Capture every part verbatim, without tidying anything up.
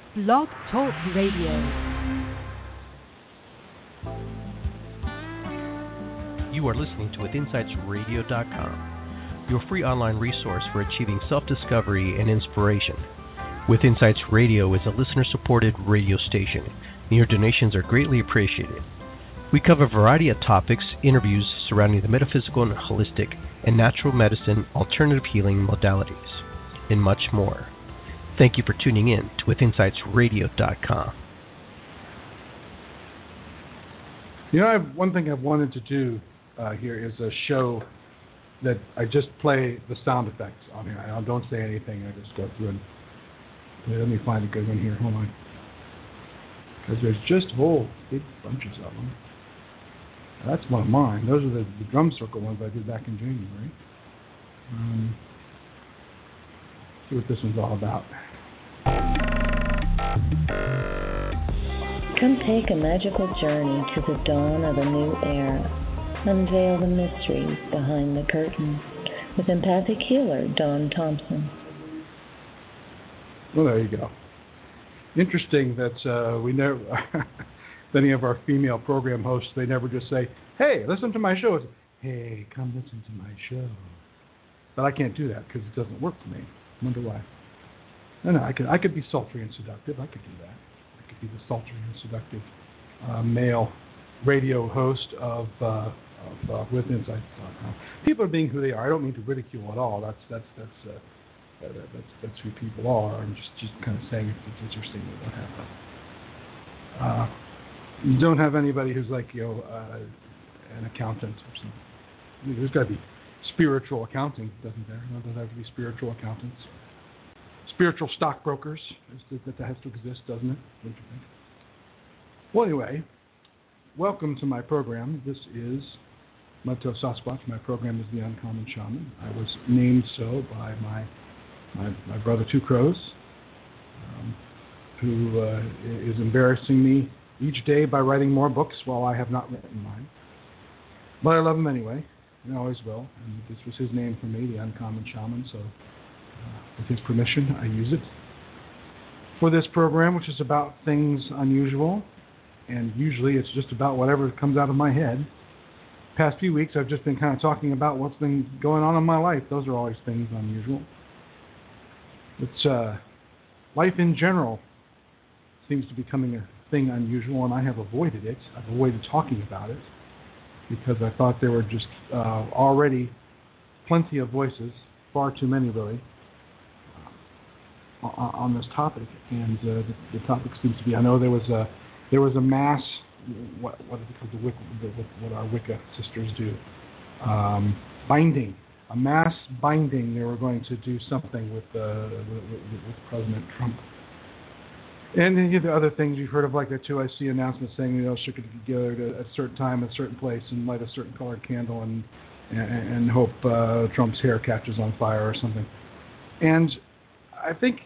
Blog Talk Radio. You are listening to with insights radio dot com, your free online resource for achieving self-discovery and inspiration. With Insights Radio is a listener-supported radio station, and your donations are greatly appreciated. We cover a variety of topics, interviews surrounding the metaphysical and holistic and natural medicine, alternative healing modalities, and much more. Thank you for tuning in to with insights radio dot com. You know, I've, one thing I've wanted to do uh, here is a show that I just play the sound effects on here. I don't say anything. I just go through and let me find a good one here. Hold on. Because there's just whole big bunches of them. That's one of mine. Those are the, the drum circle ones I did back in January. Um, see what this one's all about. Come take a magical journey to the dawn of a new era. Unveil the mysteries behind the curtain with empathic healer Dawn Thompson. Well, there you go. Interesting that uh, we never, any of our female program hosts, they never just say, "Hey, listen to my show." It's, "Hey, come listen to my show." But I can't do that because it doesn't work for me. I wonder why. No, no, I could, I could be sultry and seductive. I could do that. I could be the sultry and seductive uh, male radio host of, uh, of uh, with insights dot com. People are being who they are. I don't mean to ridicule at all. That's that's that's uh, that, that's that's who people are. I'm just just kind of saying it's, it's interesting what happened. Uh, you don't have anybody who's like you know uh, an accountant or something. There's got to be spiritual accounting, doesn't there? No, there have to be spiritual accountants. Spiritual stockbrokers, that that has to exist, doesn't it? Don't you think? Well, anyway, welcome to my program. This is Mudtail Sasquatch. My program is The Uncommon Shaman. I was named so by my my, my brother Two Crows, um, who uh, is embarrassing me each day by writing more books while I have not written mine. But I love him anyway, and I always will. And this was his name for me, The Uncommon Shaman, so Uh, with his permission, I use it for this program, which is about things unusual, and usually it's just about whatever comes out of my head. Past few weeks, I've just been kind of talking about what's been going on in my life. Those are always things unusual. It's uh, life in general seems to be becoming a thing unusual, and I have avoided it. I've avoided talking about it because I thought there were just uh, already plenty of voices, far too many really, on this topic, and uh, the, the topic seems to be. I know there was a there was a mass. What what is it called? The Wicca, the, what our Wicca sisters do, um, binding. A mass binding. They were going to do something with uh, with, with President Trump. And then you know, the other things you've heard of like that too. I see announcements saying you know should get together at a certain time, at a certain place, and light a certain colored candle, and and, and hope uh, Trump's hair catches on fire or something. And I think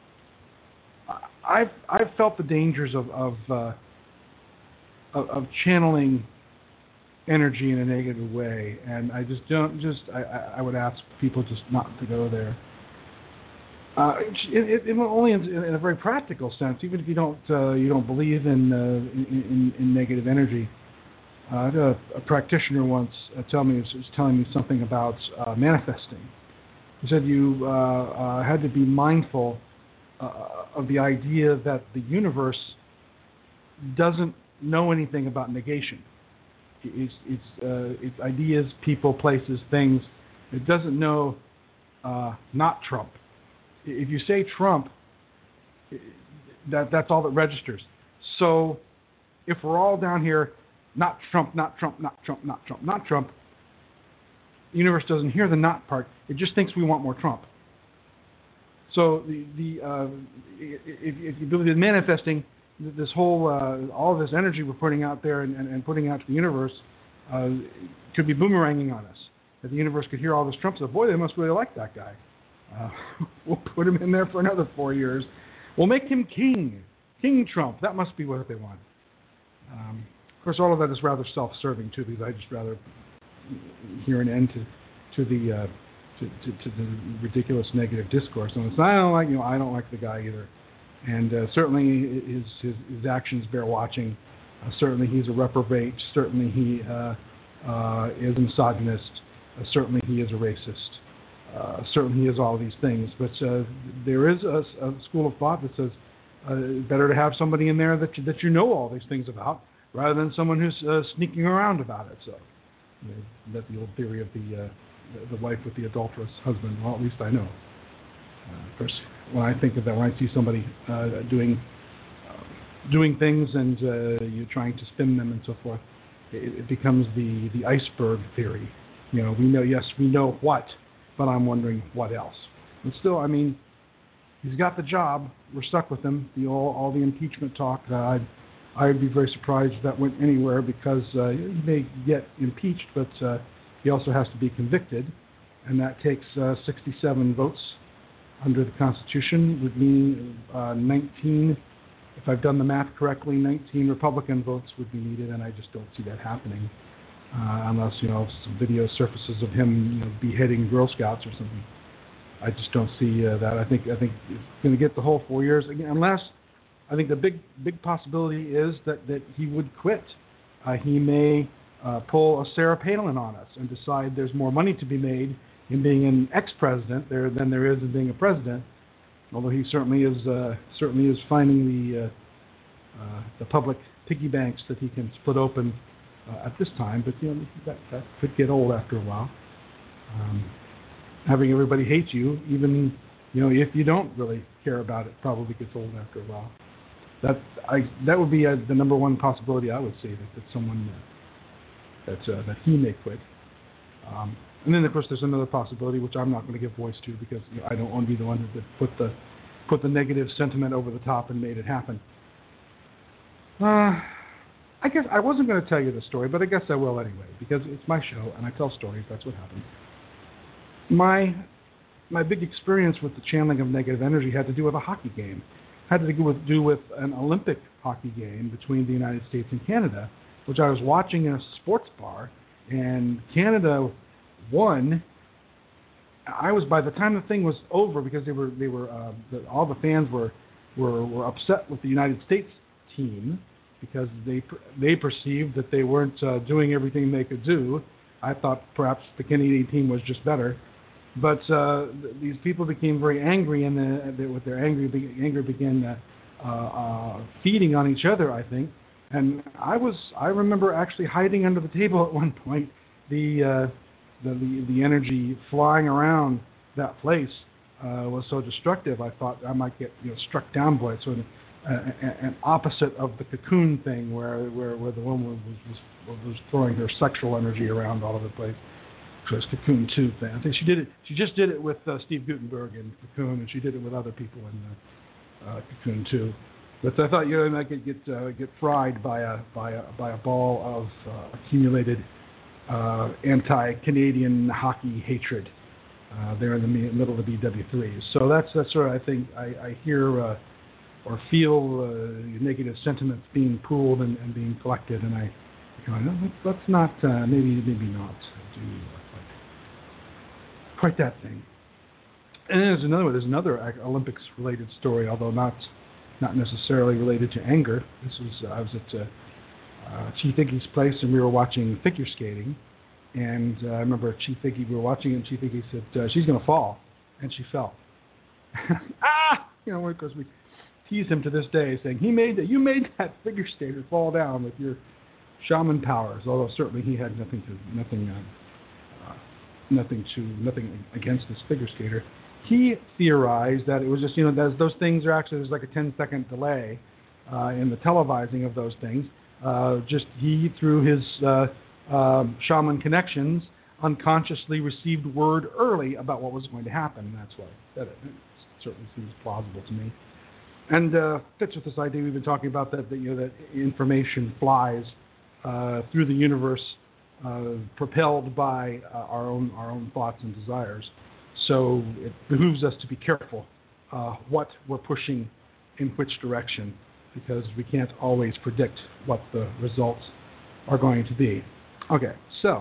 I've I've felt the dangers of of, uh, of of channeling energy in a negative way, and I just don't just I, I would ask people just not to go there. Uh, it, it, it only in, in a very practical sense, even if you don't uh, you don't believe in, uh, in, in in negative energy. Uh, I had a, a practitioner once uh, tell me was, was telling me something about uh, manifesting. He said you uh, uh, had to be mindful uh, of the idea that the universe doesn't know anything about negation. It's, it's, uh, it's ideas, people, places, things. It doesn't know uh, not Trump. If you say Trump, that that's all that registers. So if we're all down here, not Trump, not Trump, not Trump, not Trump, not Trump, the universe doesn't hear the not part. It just thinks we want more Trump. So the the uh, if, if you believe in manifesting, this whole uh, all of this energy we're putting out there and, and, and putting out to the universe uh, could be boomeranging on us. That the universe could hear all this Trump stuff. Boy, they must really like that guy. Uh, we'll put him in there for another four years. We'll make him king, King Trump. That must be what they want. Um, of course, all of that is rather self-serving too, because I just rather hear an end to to the uh, to, to, to the ridiculous negative discourse. And it's, I don't like you know I don't like the guy either. And uh, certainly his, his, his actions bear watching. Uh, certainly he's a reprobate. Certainly he uh, uh, is a misogynist. Uh, certainly he is a racist. Uh, certainly he is all these things. But uh, there is a, a school of thought that says uh, better to have somebody in there that you, that you know all these things about rather than someone who's uh, sneaking around about it. So you know, that's the old theory of the, uh, the the wife with the adulterous husband. Well, at least I know. Uh, of course, when I think of that, when I see somebody uh, doing uh, doing things and uh, you're trying to spin them and so forth, it, it becomes the, the iceberg theory. You know, we know, yes, we know what, but I'm wondering what else. And still, I mean, he's got the job. We're stuck with him. The all, all the impeachment talk, uh, I'd, I'd be very surprised if that went anywhere because uh, he may get impeached, but uh, he also has to be convicted, and that takes uh, sixty-seven votes. Under the Constitution would mean uh, nineteen, if I've done the math correctly, nineteen Republican votes would be needed, and I just don't see that happening uh, unless, you know, some video surfaces of him, you know, beheading Girl Scouts or something. I just don't see uh, that. I think I think he's going to get the whole four years again, unless I think the big big possibility is that, that he would quit. Uh, he may uh, pull a Sarah Palin on us and decide there's more money to be made in being an ex-president there than there is in being a president, although he certainly is uh, certainly is finding the uh, uh, the public piggy banks that he can split open uh, at this time. But you know that, that could get old after a while. Um, having everybody hate you, even you know if you don't really care about it, probably gets old after a while. That I that would be uh, the number one possibility I would say that, that someone uh, that uh, that he may quit. Um, And then, of course, there's another possibility, which I'm not going to give voice to because you know, I don't want to be the one that put the put the negative sentiment over the top and made it happen. Uh, I guess I wasn't going to tell you the story, but I guess I will anyway because it's my show and I tell stories. That's what happened. My my big experience with the channeling of negative energy had to do with a hockey game. Had to do with do with an Olympic hockey game between the United States and Canada, which I was watching in a sports bar, and Canada won. I was by the time the thing was over because they were they were uh, the, all the fans were, were were upset with the United States team because they they perceived that they weren't uh, doing everything they could do. I thought perhaps the Canadian team was just better, but uh, th- these people became very angry, and the, the, with their angry be- anger began uh, uh, feeding on each other. I think, and I was I remember actually hiding under the table at one point. The uh, The, the the energy flying around that place uh, was so destructive. I thought I might get you know struck down by it. So an, uh, an opposite of the cocoon thing, where where, where the woman was, was was throwing her sexual energy around all over the place. So it's Cocoon two thing. I think she did it. She just did it with uh, Steve Guttenberg in Cocoon, and she did it with other people in uh, uh, Cocoon two. But I thought you know I could get uh, get fried by a by a by a ball of uh, accumulated. Uh, anti-Canadian hockey hatred uh, there in the middle of the B W three. So that's that's sort of I think I, I hear uh, or feel uh, negative sentiments being pooled and, and being collected, and I go, no, let's, let's not uh, maybe maybe not do quite, quite that thing. And then there's another one. There's another Olympics-related story, although not not necessarily related to anger. This was uh, I was at. Uh, Uh, Chief Iggy's place, and we were watching figure skating. And uh, I remember Chief Iggy, we were watching it, and Chief Iggy said, uh, she's going to fall. And she fell. ah! You know, because we tease him to this day, saying, he made that, you made that figure skater fall down with your shaman powers, although certainly he had nothing to, nothing, uh, uh, nothing to, nothing against this figure skater. He theorized that it was just, you know, those, those things are actually, there's like a ten second delay uh, in the televising of those things. Uh, just he, through his uh, uh, shaman connections, unconsciously received word early about what was going to happen. And that's why I said it. It certainly seems plausible to me, and uh, fits with this idea we've been talking about that, that you know that information flies uh, through the universe, uh, propelled by uh, our own our own thoughts and desires. So it behooves us to be careful uh, what we're pushing in which direction, because we can't always predict what the results are going to be. Okay, so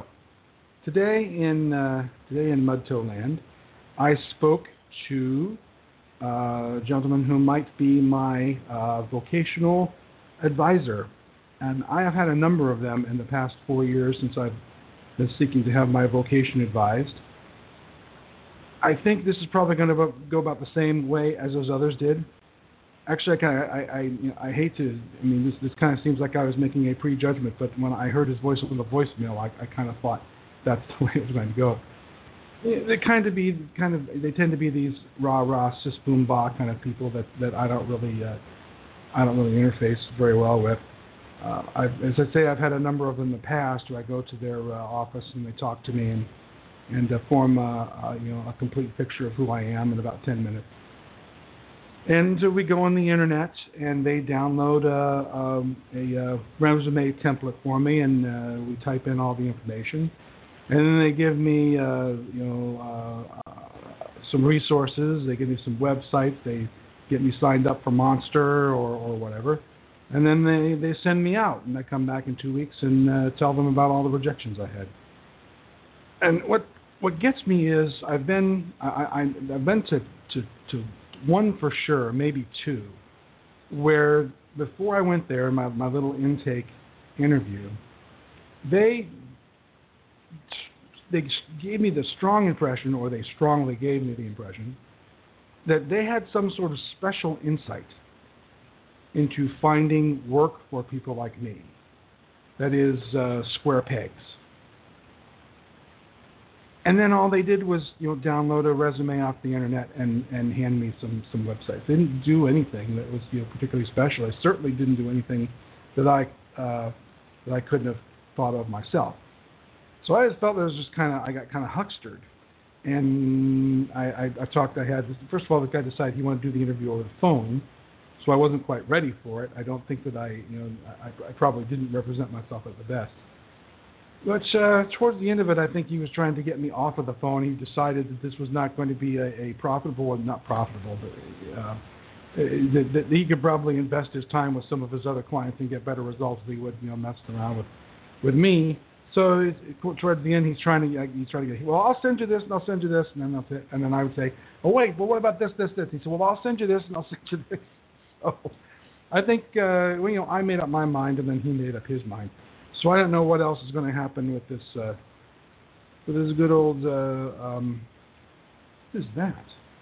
today in uh, today in Mudtoe Land, I spoke to uh, a gentleman who might be my uh, vocational advisor. And I have had a number of them in the past four years since I've been seeking to have my vocation advised. I think this is probably going to go about the same way as those others did. Actually, I kind of, I, I, you know, I hate to. I mean, this this kind of seems like I was making a prejudgment, but when I heard his voice on the voicemail, I, I kind of thought that's the way it was going to go. They kind of be kind of they tend to be these rah rah sis boom bah kind of people that, that I don't really uh, I don't really interface very well with. Uh, I've, as I say, I've had a number of them in the past where I go to their uh, office and they talk to me and and uh, form uh, uh, you know a complete picture of who I am in about ten minutes. And uh, we go on the internet and they download uh, um, a uh, resume template for me, and uh, we type in all the information. And then they give me, uh, you know, uh, uh, some resources. They give me some websites. They get me signed up for Monster or, or whatever. And then they, they send me out, and I come back in two weeks and uh, tell them about all the rejections I had. And what what gets me is I've been I, I, I've been to, to to one for sure, maybe two, where before I went there, my my little intake interview, they. They gave me the strong impression, or they strongly gave me the impression, that they had some sort of special insight into finding work for people like me. That is, uh, square pegs. And then all they did was, you know, download a resume off the internet and, and hand me some, some websites. They didn't do anything that was, you know, particularly special. They certainly didn't do anything that I uh, that I couldn't have thought of myself. So I just felt that it was just kind of, I got kind of huckstered. And I, I, I talked, I had, first of all, the guy decided he wanted to do the interview over the phone, so I wasn't quite ready for it. I don't think that I, you know, I, I probably didn't represent myself at the best. But uh, towards the end of it, I think he was trying to get me off of the phone. He decided that this was not going to be a, a profitable, or not profitable, but uh, that, that he could probably invest his time with some of his other clients and get better results than he would, you know, messing around with, with me. So it, towards the end, he's trying to he's trying to get. Well, I'll send you this, and I'll send you this, and then I'll say, and then I would say, oh wait, but what about this, this, this? He said, well, I'll send you this, and I'll send you this. So I think uh, well, you know, I made up my mind, and then he made up his mind. So I don't know what else is going to happen with this uh, with this good old. Uh, um, what is that?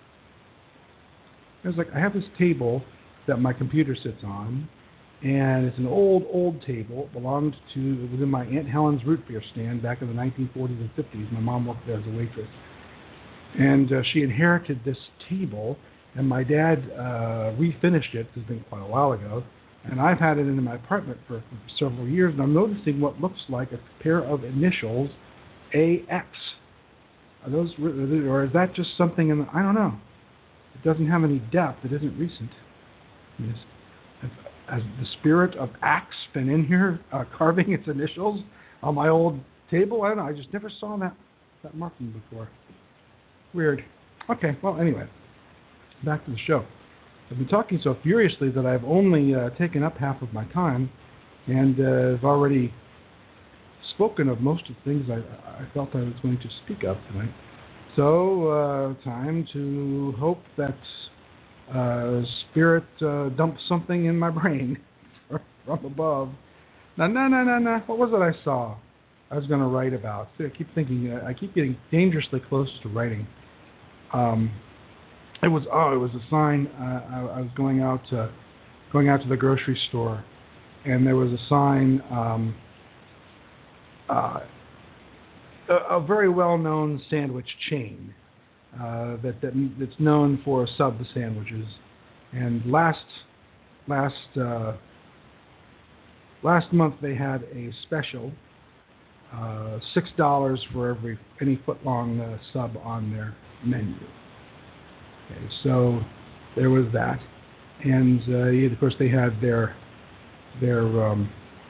It's like I have this table that my computer sits on. And it's an old, old table. It belonged to, it was in my Aunt Helen's root beer stand back in the nineteen forties and fifties. My mom worked there as a waitress. And uh, she inherited this table, and my dad uh, refinished it. It's been quite a while ago. And I've had it in my apartment for, for several years, and I'm noticing what looks like a pair of initials, A X. Are those, or is that just something in the, I don't know. It doesn't have any depth. It isn't recent. Yes. Has the spirit of Axe been in here uh, carving its initials on my old table? I don't know. I just never saw that, that marking before. Weird. Okay, well, anyway, back to the show. I've been talking so furiously that I've only uh, taken up half of my time, and uh, I've already spoken of most of the things I, I felt I was going to speak of tonight. So, uh, time to hope that Uh, spirit uh, dumped something in my brain from above. No, no, no, no, no. What was it I saw? I was going to write about. See, I keep thinking. I keep getting dangerously close to writing. Um, it was oh, it was a sign. Uh, I, I was going out, uh, going out to the grocery store, and there was a sign. Um, uh, a, a very well-known sandwich chain. Uh, that, that that's known for sub sandwiches, and last last uh, last month they had a special, uh, six dollars for every any foot long uh, sub on their menu. Okay, so there was that, and uh, yeah, of course they had their their um,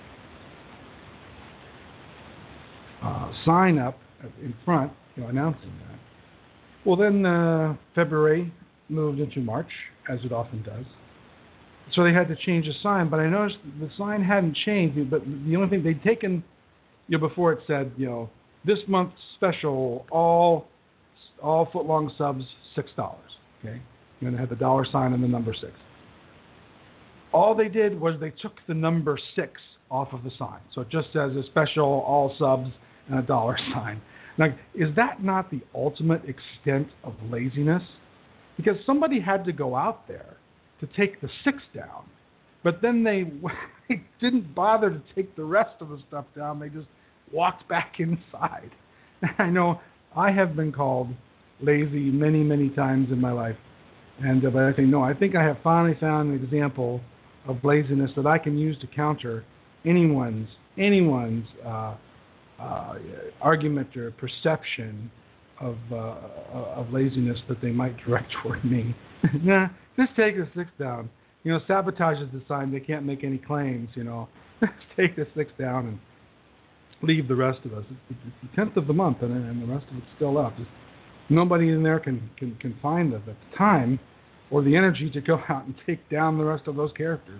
uh, sign up in front, you know, announcing that. Well, then uh, February moved into March, as it often does. So they had to change the sign, but I noticed the sign hadn't changed. But the only thing they'd taken, you know, before it said, you know, this month's special, all all foot-long subs, six dollars. Okay, And it had the dollar sign and the number six. All they did was they took the number six off of the sign. So it just says a special, all subs, and a dollar sign. Now, is that not the ultimate extent of laziness? Because somebody had to go out there to take the six down, but then they, they didn't bother to take the rest of the stuff down. They just walked back inside. I know I have been called lazy many, many times in my life. And uh, but I think, no, I think I have finally found an example of laziness that I can use to counter anyone's anyone's uh, uh, argument or perception of uh, of laziness that they might direct toward me. Nah, just take the six down. You know, sabotages the sign. They can't make any claims. You know, just take the six down and leave the rest of us. It's, it's the tenth of the month, and, and the rest of it's still up. Just, nobody in there can, can, can find the, the time or the energy to go out and take down the rest of those characters.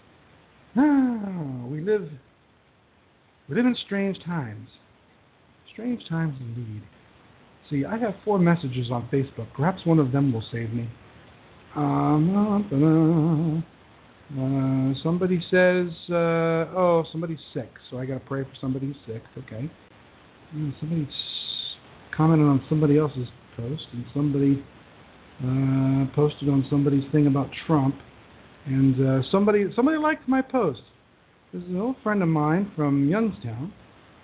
Ah, we live we live in strange times. Strange times indeed. See, I have four messages on Facebook. Perhaps one of them will save me. Um, uh, somebody says, uh, oh, somebody's sick, so I got to pray for somebody who's sick. Okay. And somebody's commented on somebody else's post, and somebody uh, posted on somebody's thing about Trump, and uh, somebody somebody liked my post. There's an old friend of mine from Youngstown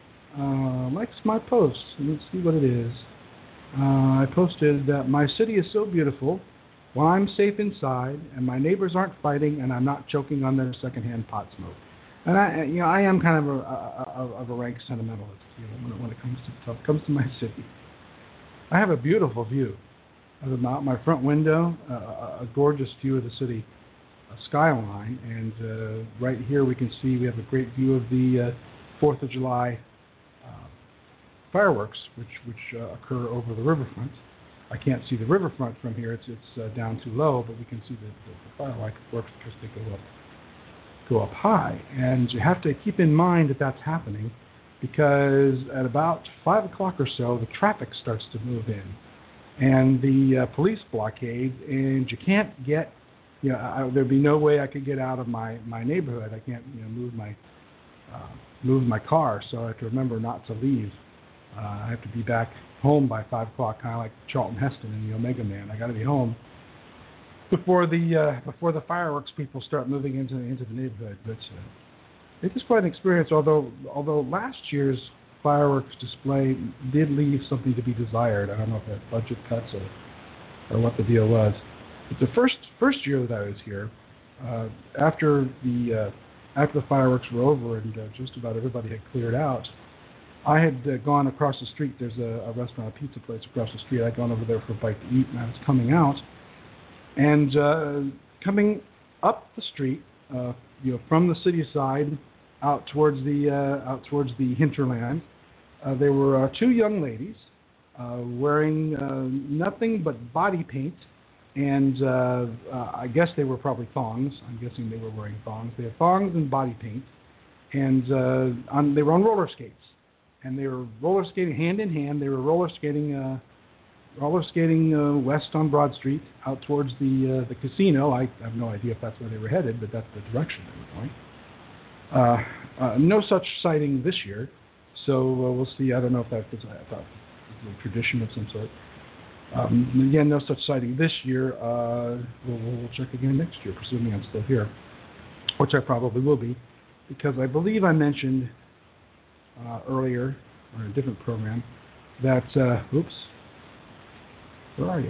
uh, likes my post. Let's see what it is. Uh, I posted that my city is so beautiful while I'm safe inside, and my neighbors aren't fighting, and I'm not choking on their secondhand pot smoke. And I, you know, I am kind of a, a, a, of a rank sentimentalist, you know, when it, when it comes to stuff, comes to my city. I have a beautiful view of the out my front window, uh, a gorgeous view of the city uh, skyline, and uh, right here we can see we have a great view of the uh, Fourth of July uh, fireworks, which which uh, occur over the riverfront. I can't see the riverfront from here; it's it's uh, down too low, but we can see the, the, the fireworks because they go up. go up high, and you have to keep in mind that that's happening because at about five o'clock or so, the traffic starts to move in, and the uh, police blockade, and you can't get, you know, I, there'd be no way I could get out of my, my neighborhood. I can't, you know, move my uh, move my car, so I have to remember not to leave. Uh, I have to be back home by five o'clock, kind of like Charlton Heston in the Omega Man. I got to be home before the uh, before the fireworks people start moving into the, into the neighborhood. But uh, it was quite an experience. Although although last year's fireworks display did leave something to be desired. I don't know if that budget cuts or or what the deal was. But the first first year that I was here, uh, after the uh, after the fireworks were over and uh, just about everybody had cleared out, I had uh, gone across the street. There's a, a restaurant, a pizza place across the street. I'd gone over there for a bite to eat, and I was coming out. And uh, coming up the street, uh, you know, from the city side out towards the uh, out towards the hinterland, uh, there were uh, two young ladies uh, wearing uh, nothing but body paint, and uh, uh, I guess they were probably thongs. I'm guessing they were wearing thongs. They had thongs and body paint, and uh, on, they were on roller skates, and they were roller skating hand in hand. They were roller skating. Uh, roller skating uh, west on Broad Street out towards the uh, the casino. I have no idea if that's where they were headed, but that's the direction they were going. Uh, uh, no such sighting this year, so uh, we'll see. I don't know if that's I thought it was a tradition of some sort. Um, again, no such sighting this year. Uh, we'll, we'll check again next year, presuming I'm still here, which I probably will be, because I believe I mentioned uh, earlier on a different program that, uh, oops, where are you?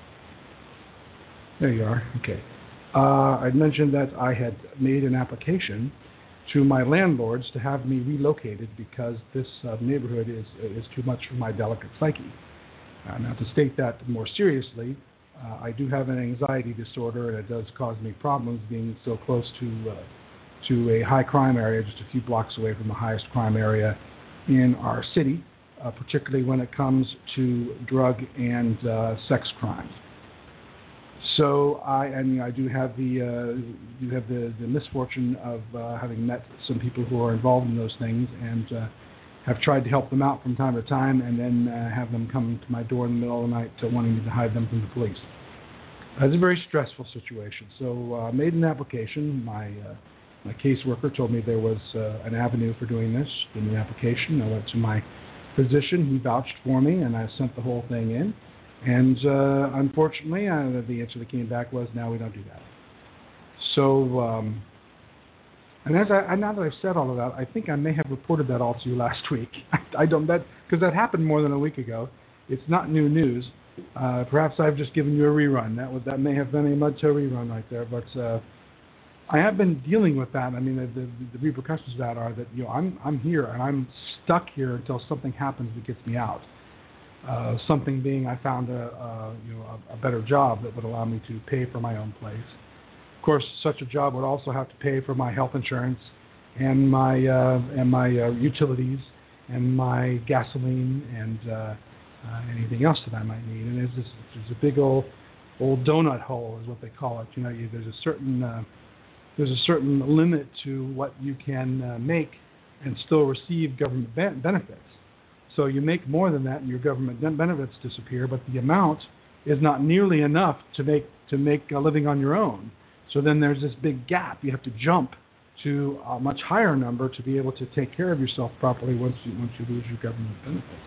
There you are. Okay. Uh, I'd mentioned that I had made an application to my landlords to have me relocated because this uh, neighborhood is is too much for my delicate psyche. Uh, now, to state that more seriously, uh, I do have an anxiety disorder, and it does cause me problems being so close to uh, to a high crime area, just a few blocks away from the highest crime area in our city. Uh, particularly when it comes to drug and uh, sex crimes. So I, I mean, I do have the uh, do have the, the misfortune of uh, having met some people who are involved in those things, and uh, have tried to help them out from time to time, and then uh, have them come to my door in the middle of the night uh, wanting me to hide them from the police. It's a very stressful situation. So I uh, made an application. My uh, my caseworker told me there was uh, an avenue for doing this. Did an application. I went to my physician. He vouched for me, and I sent the whole thing in. And uh, unfortunately, uh, the answer that came back was, "No, we don't do that." So, um, and as I now that I've said all of that, I think I may have reported that all to you last week. I don't that because that happened more than a week ago. It's not new news. Uh, perhaps I've just given you a rerun. That was that may have been a Mudtoe rerun right there. But uh, I have been dealing with that. I mean, the, the, the repercussions of that are that you know I'm I'm here and I'm stuck here until something happens that gets me out. Uh, something being, I found a, a you know a, a better job that would allow me to pay for my own place. Of course, such a job would also have to pay for my health insurance and my uh, and my uh, utilities and my gasoline and uh, uh, anything else that I might need. And there's this there's a big old old donut hole is what they call it. You know, you, there's a certain uh, there's a certain limit to what you can uh, make and still receive government be- benefits. So you make more than that, and your government benefits disappear. But the amount is not nearly enough to make to make a living on your own. So then there's this big gap. You have to jump to a much higher number to be able to take care of yourself properly once you once you lose your government benefits.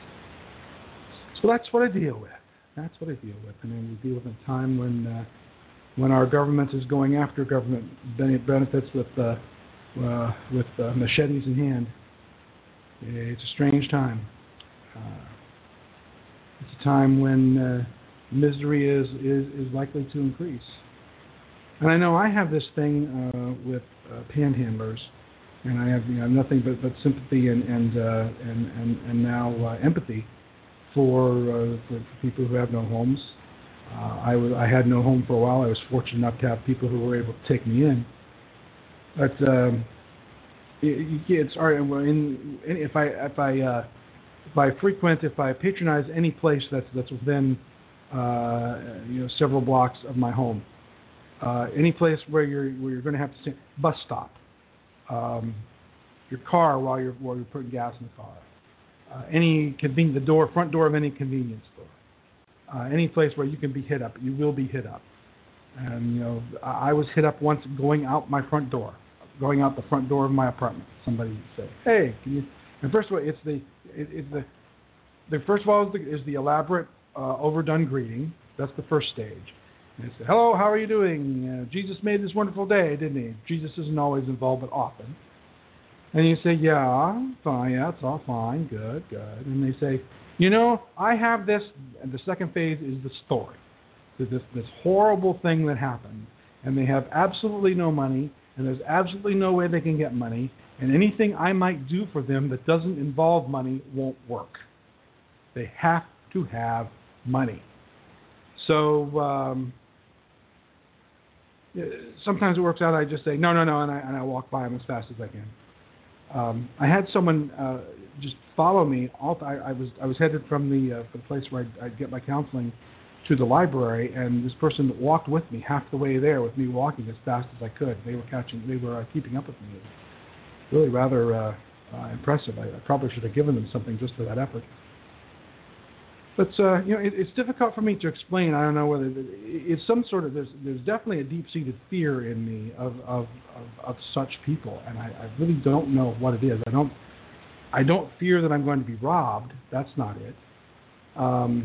So that's what I deal with. That's what I deal with. I mean, we deal with a time when uh, when our government is going after government benefits with uh, uh, with uh, machetes in hand. It's a strange time. Uh, it's a time when uh, misery is, is, is likely to increase. And I know I have this thing uh, with uh, panhandlers, and I have you know nothing but, but sympathy and and, uh, and and and now uh, empathy for, uh, for for people who have no homes. Uh, I was I had no home for a while. I was fortunate enough to have people who were able to take me in. But um, it, it's all right. In, if I if I uh, if I frequent, if I patronize any place that's that's within uh, you know several blocks of my home. Uh, any place where you're where you're going to have to stand, bus stop, um, your car while you're while you're putting gas in the car, uh, any conven- the door front door of any convenience store, uh, any place where you can be hit up, you will be hit up. And you know, I, I was hit up once going out my front door, going out the front door of my apartment. Somebody said, "Hey, can you?" And first of all, it's the it, it's the the first of all is the, is the elaborate uh, overdone greeting. That's the first stage. And they say, "Hello, how are you doing? Uh, Jesus made this wonderful day, didn't he?" Jesus isn't always involved, but often. And you say, "Yeah, fine, yeah, it's all fine, good, good." And they say, "You know, I have this." And the second phase is the story. This this horrible thing that happened, and they have absolutely no money, and there's absolutely no way they can get money, and anything I might do for them that doesn't involve money won't work. They have to have money. So. Um, Sometimes it works out. I just say no, no, no, and I and I walk by them as fast as I can. Um, I had someone uh, just follow me. All th- I, I was I was headed from the uh, the place where I'd, I'd get my counseling to the library, and this person walked with me half the way there with me walking as fast as I could. They were catching, they were uh, keeping up with me. It was really rather uh, uh, impressive. I, I probably should have given them something just for that effort. But uh, you know, it, it's difficult for me to explain. I don't know whether it's some sort of there's there's definitely a deep-seated fear in me of of, of, of such people, and I, I really don't know what it is. I don't I don't fear that I'm going to be robbed. That's not it. Um,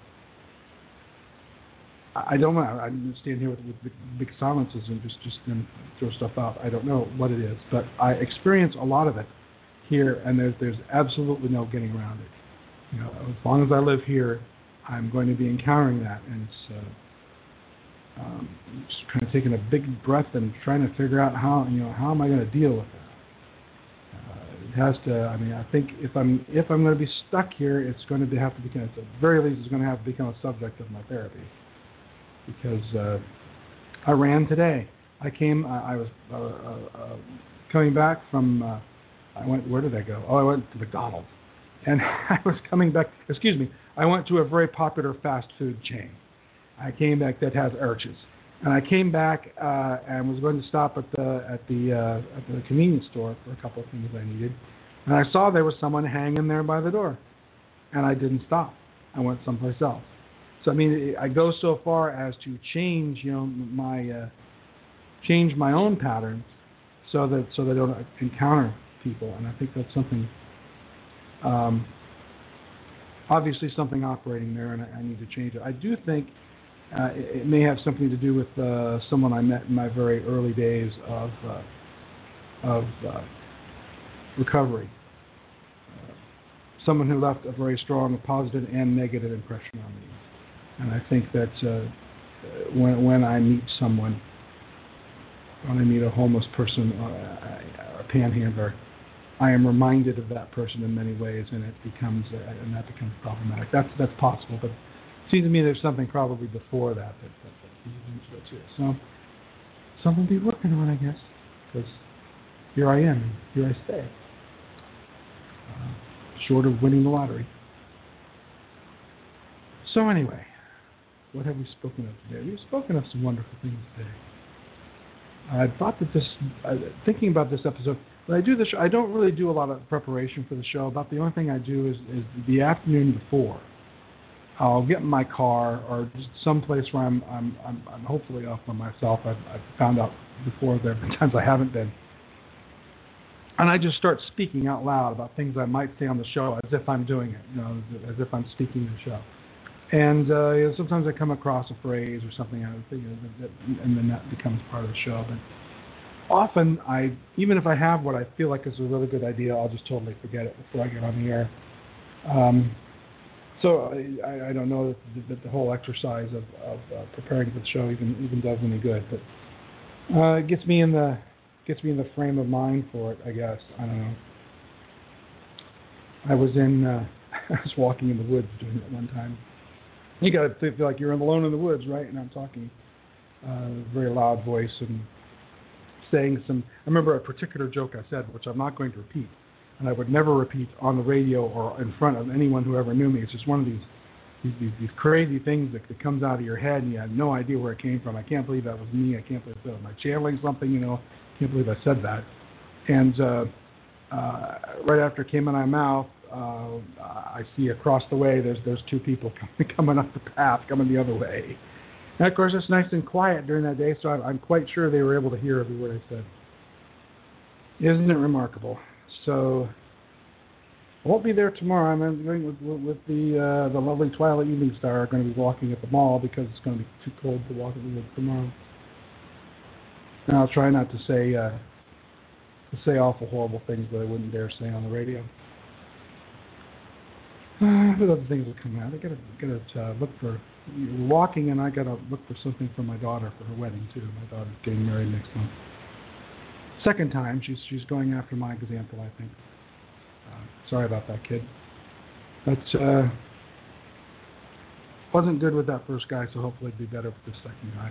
I, I don't know. I stand here with, with big, big silences and just just then throw stuff out. I don't know what it is, but I experience a lot of it here, and there's there's absolutely no getting around it. You know, as long as I live here, I'm going to be encountering that, and it's uh, um, just kind of taking a big breath and trying to figure out how you know how am I going to deal with it. Uh, it has to. I mean, I think if I'm if I'm going to be stuck here, it's going to be, have to become at the very least it's going to have to become a subject of my therapy, because uh, I ran today. I came. I, I was uh, uh, uh, coming back from. Uh, I went. Where did I go? Oh, I went to McDonald's. And I was coming back, excuse me, I went to a very popular fast food chain. I came back that has arches. And I came back uh, and was going to stop at the at the uh, at the convenience store for a couple of things I needed. And I saw there was someone hanging there by the door. And I didn't stop. I went someplace else. So I mean, I go so far as to change, you know, my uh, change my own patterns so that so that I don't encounter people, and I think that's something. Um, obviously, something operating there, and I, I need to change it. I do think uh, it, it may have something to do with uh, someone I met in my very early days of uh, of uh, recovery. Uh, someone who left a very strong positive and negative impression on me. And I think that uh, when when I meet someone, when I meet a homeless person or a, a panhandler, I am reminded of that person in many ways, and it becomes uh, and that becomes problematic. That's that's possible, but it seems to me there's something probably before that that, that, that feeds into it too. So something to be working on, I guess, because here I am, and here I stay, uh, short of winning the lottery. So anyway. What have we spoken of today? We've spoken of some wonderful things today. I thought that this, uh, thinking about this episode, when I do this show, I don't really do a lot of preparation for the show. About the only thing I do is, is the afternoon before. I'll get in my car or just someplace where I'm, I'm, I'm, I'm hopefully off by myself. I've, I've found out before there have been times I haven't been. And I just start speaking out loud about things I might say on the show as if I'm doing it, you know, as if I'm speaking the show. And uh, you know, sometimes I come across a phrase or something, I think, you know, that, and then that becomes part of the show. But often, I even if I have what I feel like is a really good idea, I'll just totally forget it before I get on the air. Um, so I, I don't know that the, that the whole exercise of, of uh, preparing for the show even even does any good. But uh, it gets me in the gets me in the frame of mind for it, I guess. I don't know. I was in uh, I was walking in the woods doing it one time. You got to feel like you're alone in the woods, right? And I'm talking uh, very loud voice and saying some. I remember a particular joke I said, which I'm not going to repeat, and I would never repeat on the radio or in front of anyone who ever knew me. It's just one of these these, these, these crazy things that, that comes out of your head, and you have no idea where it came from. I can't believe that was me. I can't believe that. Am I channeling something? You know, I can't believe I said that. And uh, uh, right after it came in my mouth, Uh, I see across the way there's there's two people coming, coming up the path, coming the other way. And of course, it's nice and quiet during that day, so I'm, I'm quite sure they were able to hear every word I said. Isn't it remarkable? So I won't be there tomorrow. I'm going with, with the uh, the lovely Twilight Evening Star. Are going to be walking at the mall because it's going to be too cold to walk in the woods tomorrow. And I'll try not to say uh, to say awful, horrible things that I wouldn't dare say on the radio. Uh, but other things will come out. I gotta gotta uh, look for walking, and I gotta look for something for my daughter for her wedding too. My daughter's getting married next month. Second time, she's she's going after my example, I think. Uh, sorry about that, kid. But uh, wasn't good with that first guy, so hopefully it'll be better with the second guy.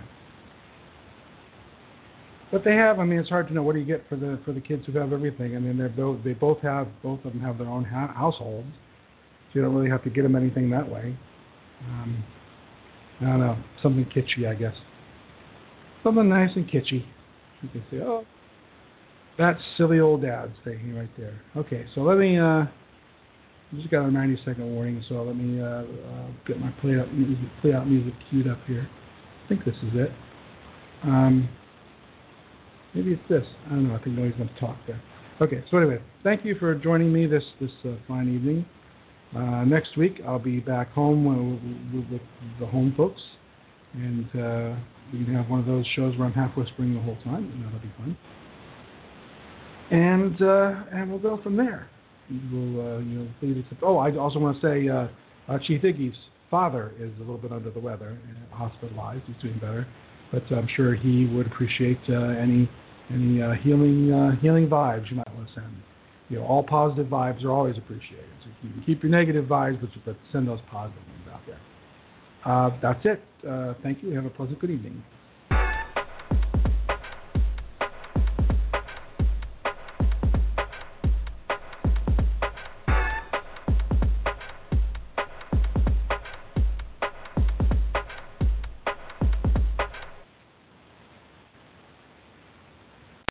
But they have. I mean, it's hard to know what do you get for the for the kids who have everything. I mean, they're both they both have both of them have their own ha- households. So you don't really have to get them anything that way. Um, I don't know, something kitschy, I guess. Something nice and kitschy. You can say, oh, that's silly old dad thing right there. Okay, so let me, uh, just got a ninety second warning, so let me uh, uh, get my play out music, play out music queued up here. I think this is it. Um, maybe it's this. I don't know, I think nobody's going to talk there. Okay, so anyway, thank you for joining me this, this uh, fine evening. Uh, next week, I'll be back home with, with the home folks, and uh, we can have one of those shows where I'm half whispering the whole time, and that'll be fun. And uh, and we'll go from there. We'll, uh, you know, please accept. Oh, I also want to say uh, uh, Chief Iggy's father is a little bit under the weather, and hospitalized. He's doing better, but I'm sure he would appreciate uh, any any uh, healing uh, healing vibes you might want to send. You know, all positive vibes are always appreciated. So you can keep your negative vibes, but, but send those positive ones out there. Uh, that's it. Uh, thank you. Have a pleasant good evening.